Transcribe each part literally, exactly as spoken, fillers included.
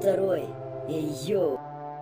второй. Эй, йоу.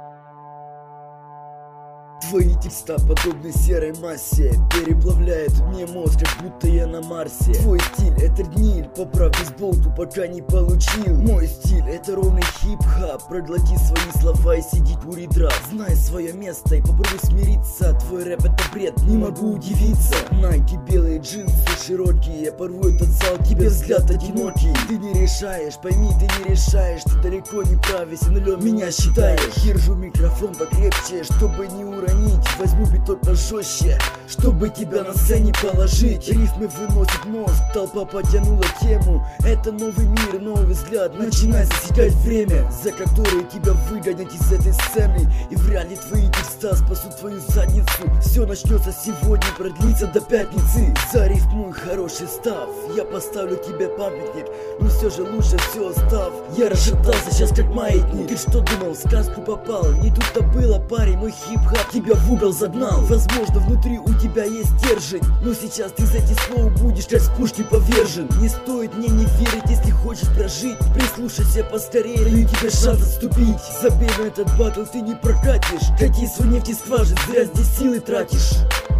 Твои текста подобны серой массе, переплавляют мне мозг, как будто я на Марсе. Твой стиль это гниль, поправь бейсболку, пока не получил. Мой стиль это ровный хип-хап, проглоти свои слова и сиди кури драп. Знай свое место и попробуй смириться, твой рэп это бред, не могу удивиться. Найки белые джинсы широкие, я порву этот зал, тебе взгляд одинокий. Ты не решаешь, пойми, ты не решаешь, ты далеко не прав, если нулем меня считаешь. Держу микрофон покрепче, чтобы не уронить. Возьму битон пожестче, чтобы тебя на сцене положить. Рифмы выносит мозг, толпа потянула тему. Это новый мир, новый взгляд, начинай засекать время, за которое тебя выгонять из этой сцены. И вряд ли твои текста спасут твою задницу. Все начнется сегодня, продлится до пятницы. Зарифмуй хороший став, я поставлю тебе памятник, но все же лучше все оставь. Я расшатался сейчас как маятник. Ты что думал, в сказку попал? Не тут-то было, парень, мой хип-хап тебя в угол загнал. Возможно, внутри у тебя есть стержень, но сейчас ты за эти слова будешь как с пушки повержен. Не стоит мне не верить, если хочешь прожить. Прислушайся поскорее, даю тебе шанс отступить. Забей на этот батл, ты не прокатишь. Кати свой нефть из скважин, зря здесь силы тратишь.